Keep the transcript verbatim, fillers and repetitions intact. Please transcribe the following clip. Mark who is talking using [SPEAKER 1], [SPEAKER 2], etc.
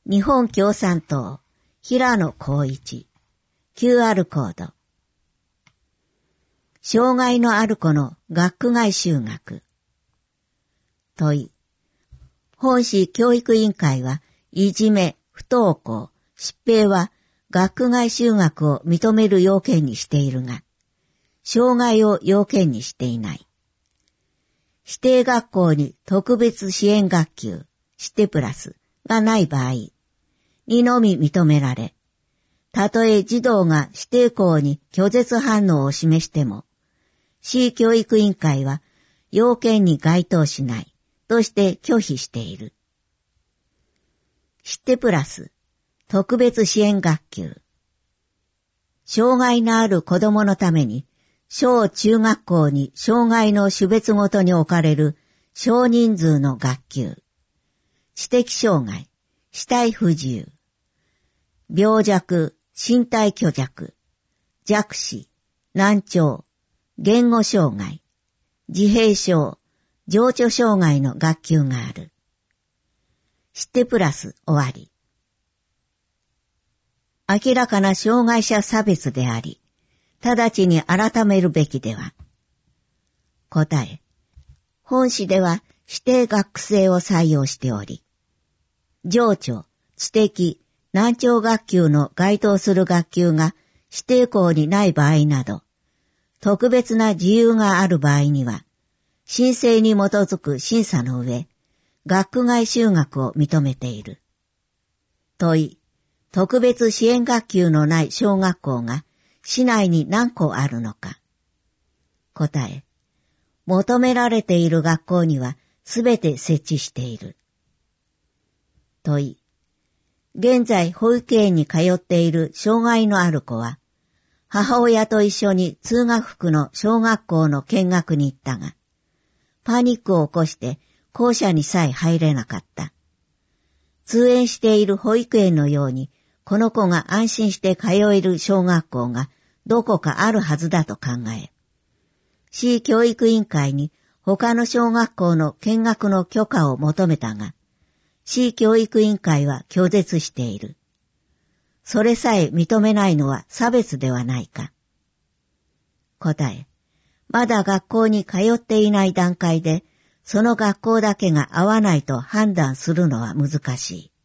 [SPEAKER 1] 日本共産党、平野光一、キューアール コード。障害のある子の学区外就学。問い。本市教育委員会はいじめ、不登校、疾病は学区外就学を認める要件にしているが、障害を要件にしていない。指定学校に特別支援学級、指定プラスがない場合にのみ認められ、たとえ児童が指定校に拒絶反応を示しても、市教育委員会は要件に該当しないとして拒否している。指定プラス、特別支援学級。障害のある子供のために、小中学校に障害の種別ごとに置かれる少人数の学級。知的障害、肢体不自由。病弱、身体虚弱、弱視、難聴、言語障害、自閉症、情緒障害の学級がある。知ってプラス終わり。明らかな障害者差別であり、直ちに改めるべきでは。答え。本市では指定学区制を採用しており、情緒、知的、難聴学級の該当する学級が指定校にない場合など、特別な自由がある場合には、申請に基づく審査の上、学区外就学を認めている。問い、特別支援学級のない小学校が市内に何校あるのか。答え、求められている学校にはすべて設置している。問い、現在保育園に通っている障害のある子は、母親と一緒に通学服の小学校の見学に行ったが、パニックを起こして校舎にさえ入れなかった。通園している保育園のように、この子が安心して通える小学校がどこかあるはずだと考え、市教育委員会に他の小学校の見学の許可を求めたが、市教育委員会は拒絶している。それさえ認めないのは差別ではないか。答え、まだ学校に通っていない段階で、その学校だけが合わないと判断するのは難しい。